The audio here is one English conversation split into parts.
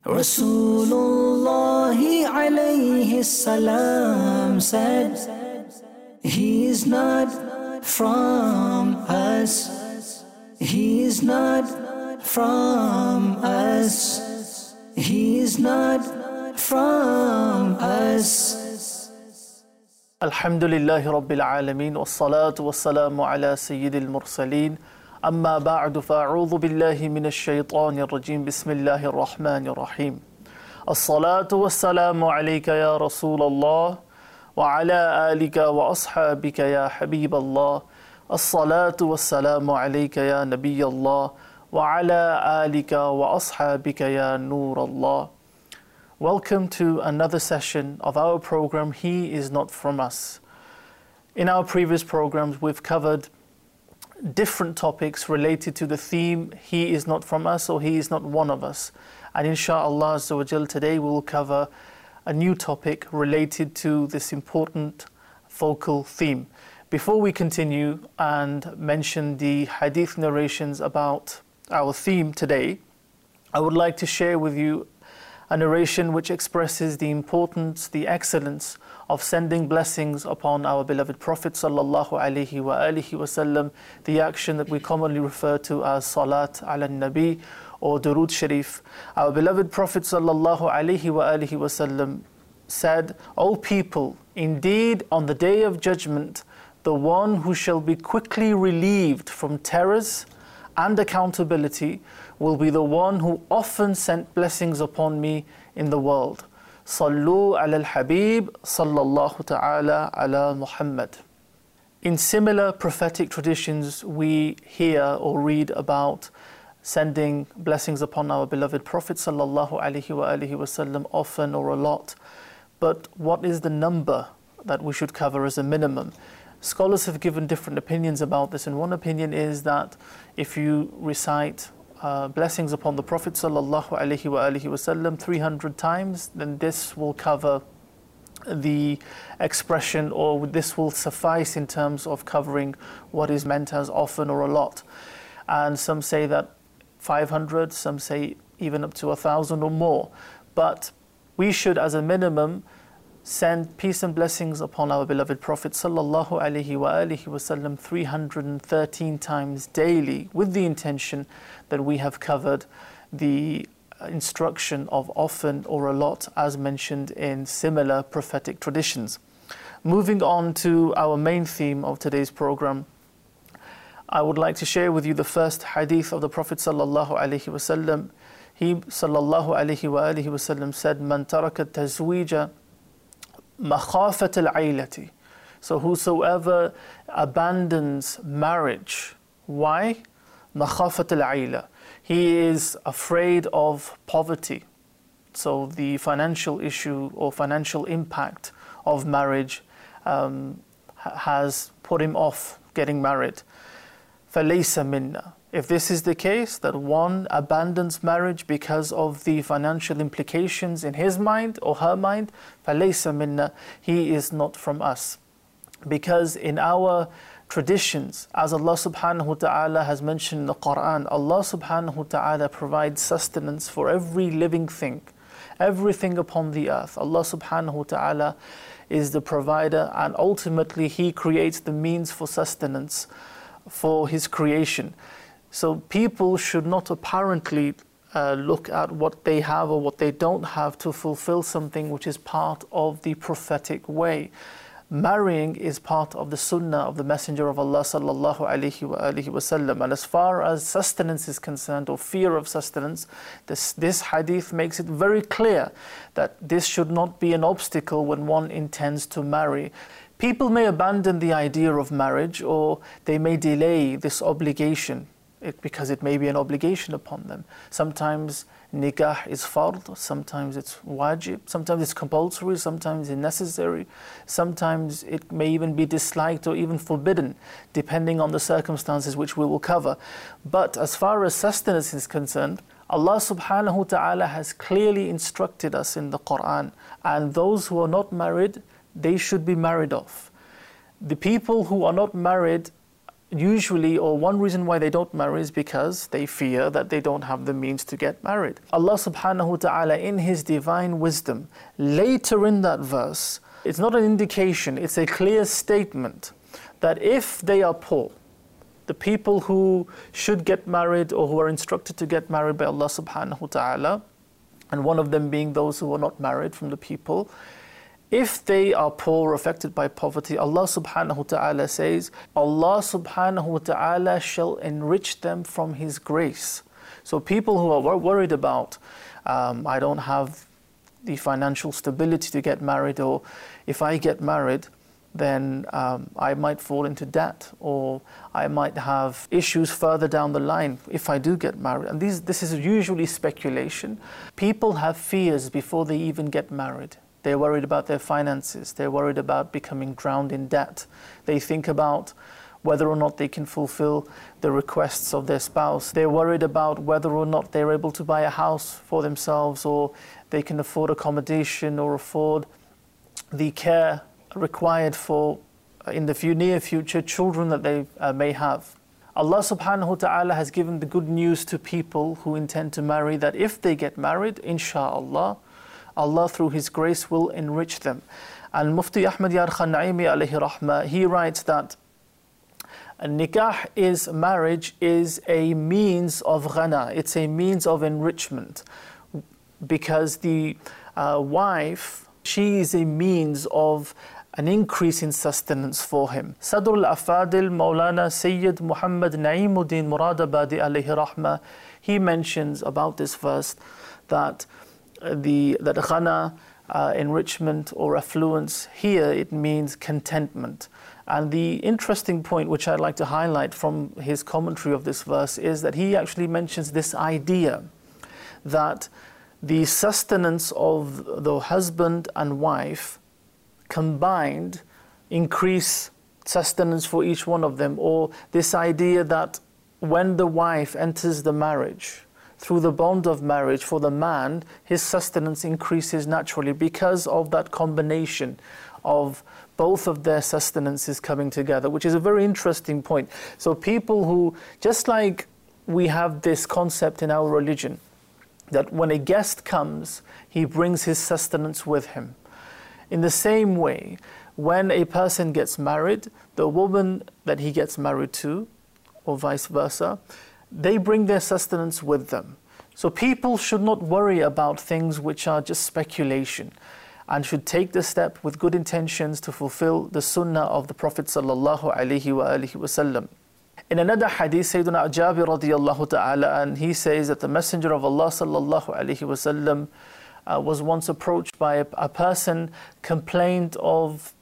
Rasulullah alayhi salam said, He is not from us, He is not from us, He is not from us. Alhamdulillahi Rabbil Alameen, wassalatu wassalamu ala Sayyidil Mursaleen. Amma ba'du, fa'a'udhu billahi minash shaytanir rajim. Bismillahir Rahmanir Rahim. As-salatu wassalamu alayka ya Rasulallah, wa ala alika wa ashabika ya Habiballah. As-salatu wassalamu alayka ya Nabiyallah, wa ala alika wa ashabika ya Nurallah. Welcome to another session of our program, He is Not From Us. In our previous programs, we've covered different topics related to the theme, He is not from us, or He is not one of us. And inshallah Azza wa Jal, today we will cover a new topic related to this important focal theme. Before we continue and mention the hadith narrations about our theme today, I would like to share with you a narration which expresses the importance, the excellence of sending blessings upon our beloved Prophet sallallahu alaihi wasallam, the action that we commonly refer to as Salat ala Nabi or Durood Sharif. Our beloved Prophet sallallahu alaihi wasallam said, O people, indeed on the day of judgment, the one who shall be quickly relieved from terrors and accountability will be the one who often sent blessings upon me in the world. Sallu ala al-Habib, sallallahu ta'ala ala Muhammad. In similar prophetic traditions, we hear or read about sending blessings upon our beloved Prophet sallallahu alaihi wasallam often or a lot. But what is the number that we should cover as a minimum? Scholars have given different opinions about this, and one opinion is that if you recite blessings upon the Prophet sallallahu alaihi wasallam 300 times, then this will cover the expression, or this will suffice in terms of covering what is meant as often or a lot. And some say that 500, some say even up to 1,000 or more. But we should, as a minimum, send peace and blessings upon our beloved Prophet sallallahu alaihi wasallam 313 times daily, with the intention that we have covered the instruction of often or a lot as mentioned in similar prophetic traditions. Moving on to our main theme of today's program, I would like to share with you the first hadith of the Prophet sallallahu alaihi wasallam. He sallallahu alaihi wasallam said, Man taraka tazwija makhafat al-aylati. So whosoever abandons marriage, why? Makhafat al-ayla. He is afraid of poverty. So the financial issue or financial impact of marriage has put him off getting married. فَلَيْسَ مِنَّا. If this is the case, that one abandons marriage because of the financial implications in his mind or her mind, فَلَيْسَ مِنَّا, he is not from us. Because in our traditions, as Allah subhanahu wa ta'ala has mentioned in the Quran, Allah subhanahu wa ta'ala provides sustenance for every living thing, everything upon the earth. Allah subhanahu wa ta'ala is the provider, and ultimately He creates the means for sustenance for His creation. So people should not apparently look at what they have or what they don't have to fulfill something which is part of the prophetic way. Marrying is part of the sunnah of the Messenger of Allah sallallahu alaihi wasallam. And as far as sustenance is concerned, or fear of sustenance, this hadith makes it very clear that this should not be an obstacle when one intends to marry. People may abandon the idea of marriage, or they may delay this obligation because it may be an obligation upon them. Sometimes nikah is fard, sometimes it's wajib, sometimes it's compulsory, sometimes it's necessary, sometimes it may even be disliked or even forbidden, depending on the circumstances which we will cover. But as far as sustenance is concerned, Allah subhanahu wa ta'ala has clearly instructed us in the Quran, and those who are not married, they should be married off. The people who are not married usually, or one reason why they don't marry is because they fear that they don't have the means to get married. Allah subhanahu wa ta'ala, in His divine wisdom, later in that verse, it's not an indication, it's a clear statement that if they are poor, the people who should get married or who are instructed to get married by Allah subhanahu wa ta'ala, and one of them being those who are not married from the people, if they are poor or affected by poverty, Allah subhanahu wa ta'ala says, Allah subhanahu wa ta'ala shall enrich them from His grace. So people who are worried about, I don't have the financial stability to get married, or if I get married, then I might fall into debt, or I might have issues further down the line if I do get married. And this is usually speculation. People have fears before they even get married. They're worried about their finances. They're worried about becoming drowned in debt. They think about whether or not they can fulfill the requests of their spouse. They're worried about whether or not they're able to buy a house for themselves, or they can afford accommodation or afford the care required for, in the near future, children that they may have. Allah subhanahu wa ta'ala has given the good news to people who intend to marry, that if they get married, insha'Allah, Allah through His grace will enrich them. And Mufti Ahmad Yar Khan Naimi alayhi rahmah, he writes that nikah marriage is a means of ghana, it's a means of enrichment, because the wife, she is a means of an increase in sustenance for him. Sadr al-Afadil Maulana Sayyid Muhammad Na'imuddin Muradabadi alayhi rahmah, he mentions about this verse that that ghana, enrichment or affluence, here it means contentment. And the interesting point which I'd like to highlight from his commentary of this verse is that he actually mentions this idea that the sustenance of the husband and wife combined increase sustenance for each one of them, or this idea that when the wife enters the marriage, through the bond of marriage, for the man, his sustenance increases naturally because of that combination of both of their sustenances coming together, which is a very interesting point. So people who, just like we have this concept in our religion, that when a guest comes, he brings his sustenance with him. In the same way, when a person gets married, the woman that he gets married to, or vice versa, they bring their sustenance with them. So people should not worry about things which are just speculation, and should take the step with good intentions to fulfill the sunnah of the Prophet sallallahu alaihi wasallam. In another hadith, Sayyidina Jabir radiyallahu ta'ala, and he says that the Messenger of Allah sallallahu alaihi wasallam was once approached by a person, complained of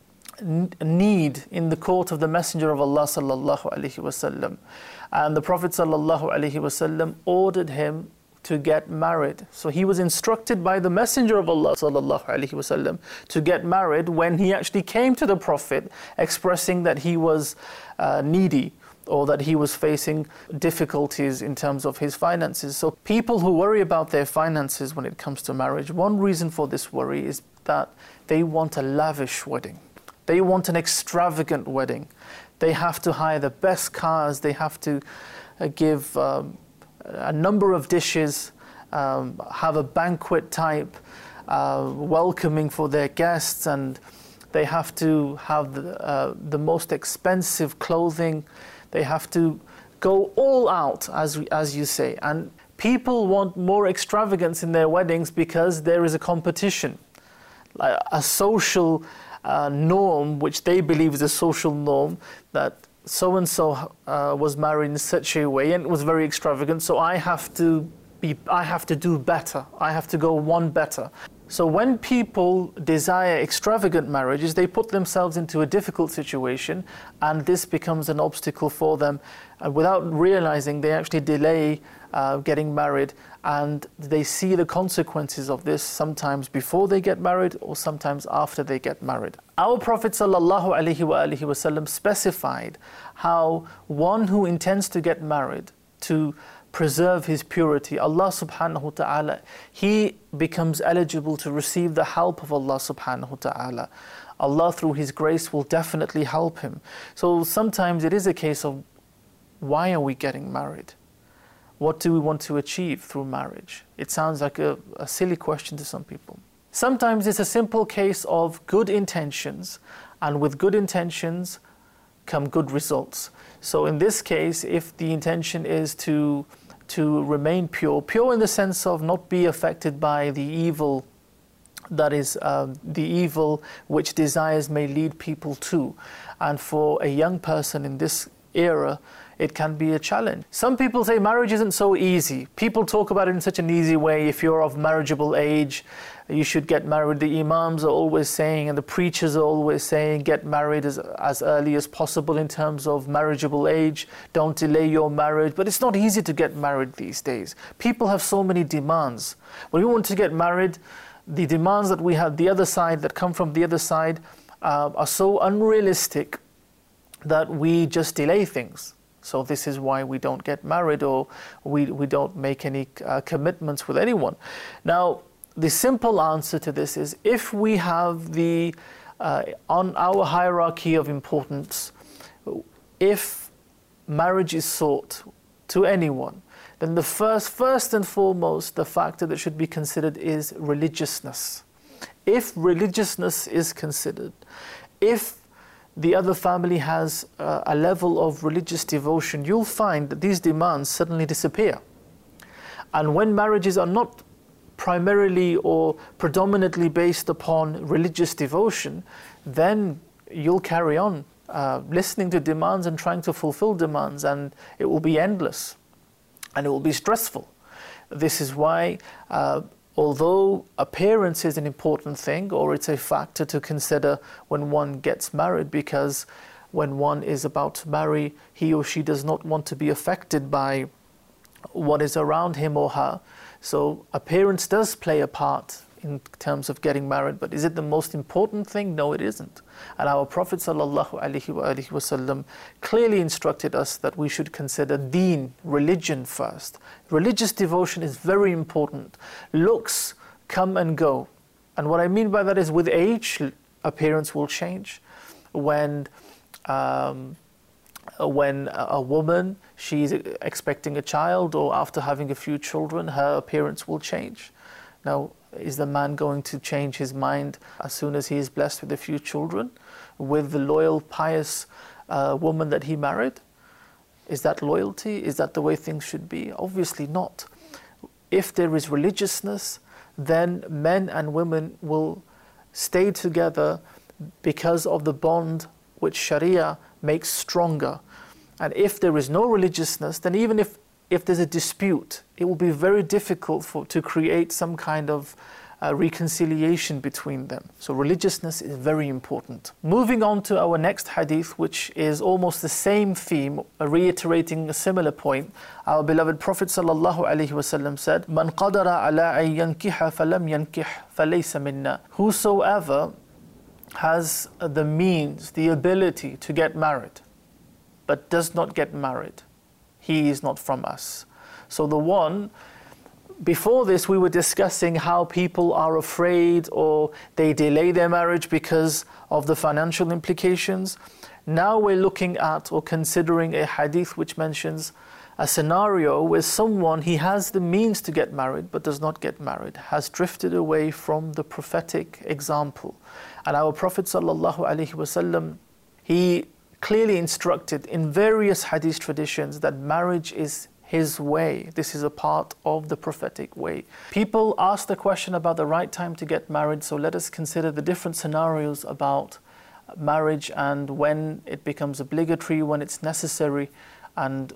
need in the court of the Messenger of Allah sallallahu alaihi wasallam, and the Prophet sallallahu alaihi wasallam ordered him to get married. So he was instructed by the Messenger of Allah sallallahu alaihi wasallam to get married when he actually came to the Prophet expressing that he was needy, or that he was facing difficulties in terms of his finances. So people who worry about their finances when it comes to marriage, one reason for this worry is that they want a lavish wedding. They want an extravagant wedding. They have to hire the best cars, they have to give a number of dishes, have a banquet type, welcoming for their guests, and they have to have the most expensive clothing. They have to go all out, as you say. And people want more extravagance in their weddings because there is a competition, a social norm, which they believe is a social norm, that so-and-so was married in such a way and it was very extravagant, so I have to do better. I have to go one better. So when people desire extravagant marriages, they put themselves into a difficult situation, and this becomes an obstacle for them. And without realizing, they actually delay getting married, and they see the consequences of this sometimes before they get married or sometimes after they get married. Our Prophet ﷺ specified how one who intends to get married, to preserve his purity, Allah subhanahu wa ta'ala, he becomes eligible to receive the help of Allah subhanahu wa ta'ala. Allah through His grace will definitely help him. So sometimes it is a case of, why are we getting married? What do we want to achieve through marriage? It sounds like a silly question to some people. Sometimes it's a simple case of good intentions, and with good intentions come good results. So in this case, if the intention is to remain pure in the sense of not be affected by the evil, that is the evil which desires may lead people to. And for a young person in this era, it can be a challenge. Some people say marriage isn't so easy. People talk about it in such an easy way. If you're of marriageable age, you should get married. The imams are always saying, and the preachers are always saying, get married as early as possible in terms of marriageable age. Don't delay your marriage. But it's not easy to get married these days. People have so many demands. When we want to get married, the demands that we have, the other side, that come from the other side, are so unrealistic that we just delay things. So this is why we don't get married, or we don't make any commitments with anyone. Now, the simple answer to this is, if we have on our hierarchy of importance, if marriage is sought to anyone, then the first and foremost, the factor that should be considered is religiousness. If religiousness is considered, if the other family has a level of religious devotion, you'll find that these demands suddenly disappear. And when marriages are not primarily or predominantly based upon religious devotion, then you'll carry on listening to demands and trying to fulfill demands, and it will be endless and it will be stressful. This is why although appearance is an important thing, or it's a factor to consider when one gets married, because when one is about to marry, he or she does not want to be affected by what is around him or her. So appearance does play a part in terms of getting married, but is it the most important thing? No, it isn't. And our Prophet ﷺ clearly instructed us that we should consider deen, religion first. Religious devotion is very important. Looks come and go. And what I mean by that is, with age, appearance will change. When a woman, she's expecting a child, or after having a few children, her appearance will change. Now, is the man going to change his mind as soon as he is blessed with a few children, with the loyal, pious woman that he married? Is that loyalty? Is that the way things should be? Obviously not. If there is religiousness, then men and women will stay together because of the bond which Sharia makes stronger. And if there is no religiousness, then even if there's a dispute, it will be very difficult to create some kind of reconciliation between them. So religiousness is very important. Moving on to our next hadith, which is almost the same theme, reiterating a similar point. Our beloved Prophet ﷺ said, "Man qadara ala an yankiha falam yankih falaysa minna." Whosoever has the means, the ability to get married, but does not get married, he is not from us. So before this we were discussing how people are afraid or they delay their marriage because of the financial implications. Now we're looking at or considering a hadith which mentions a scenario where someone, he has the means to get married but does not get married, has drifted away from the prophetic example. And our Prophet ﷺ, he clearly instructed in various hadith traditions that marriage is his way. This is a part of the prophetic way. People ask the question about the right time to get married, so let us consider the different scenarios about marriage and when it becomes obligatory, when it's necessary, and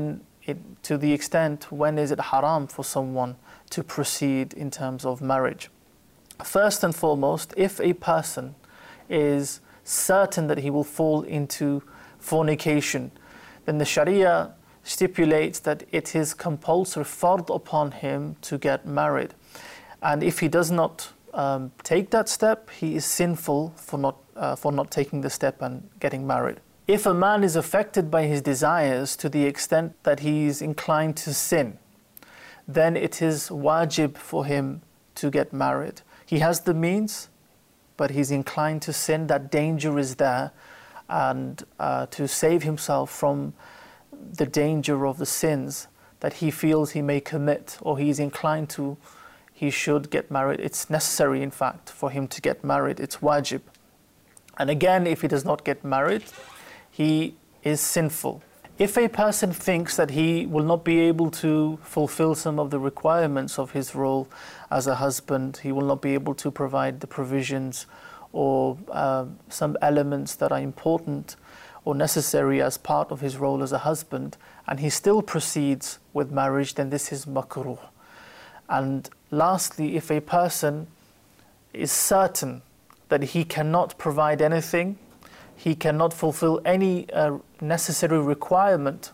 to the extent when is it haram for someone to proceed in terms of marriage. First and foremost, if a person is certain that he will fall into fornication, then the Sharia stipulates that it is compulsory, fard upon him to get married. And if he does not take that step, he is sinful for not taking the step and getting married. If a man is affected by his desires to the extent that he is inclined to sin, then it is wajib for him to get married. He has the means, but he's inclined to sin, that danger is there, and to save himself from the danger of the sins that he feels he may commit or he's inclined to, he should get married. It's necessary, in fact, for him to get married. It's wajib. And again, if he does not get married, he is sinful. If a person thinks that he will not be able to fulfill some of the requirements of his role as a husband, he will not be able to provide the provisions or some elements that are important or necessary as part of his role as a husband, and he still proceeds with marriage, then this is makruh. And lastly, if a person is certain that he cannot provide anything, he cannot fulfill any necessary requirement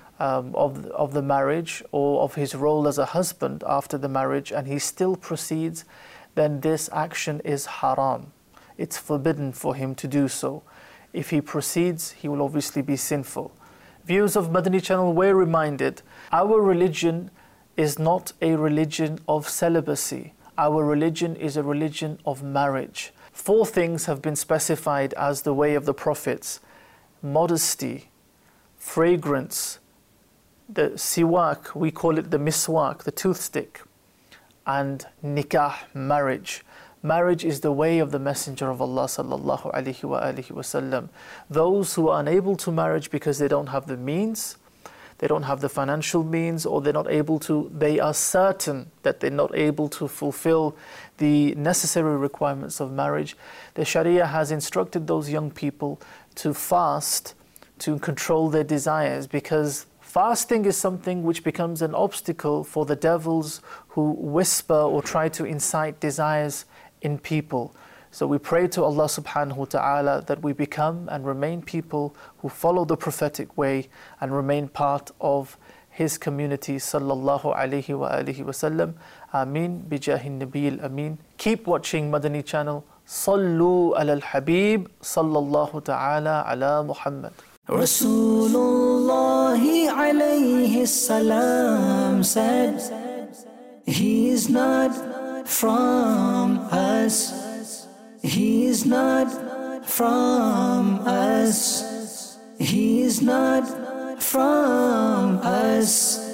of the marriage or of his role as a husband after the marriage, and he still proceeds, then this action is haram. It's forbidden for him to do so. If he proceeds, he will obviously be sinful. Viewers of Madani Channel, we're reminded, our religion is not a religion of celibacy. Our religion is a religion of marriage. 4 things have been specified as the way of the prophets: modesty, fragrance, the siwak, we call it the miswak, the toothstick, and nikah, marriage. Marriage is the way of the Messenger of Allah sallallahu alaihi wasallam. Those who are unable to marriage because they don't have the means, they don't have the financial means, or they're not able to, they are certain that they're not able to fulfill the necessary requirements of marriage, the Sharia has instructed those young people to fast, to control their desires, because fasting is something which becomes an obstacle for the devils who whisper or try to incite desires in people. So we pray to Allah subhanahu wa ta'ala that we become and remain people who follow the prophetic way and remain part of his community sallallahu alayhi wa alihi wa sallam. Ameen bijahin nabiyil ameen. Keep watching Madani Channel. Sallu ala al-habib sallallahu ta'ala ala Muhammad. Rasulullah alayhi salam said, he is not from us. He is not from us. He is not from us.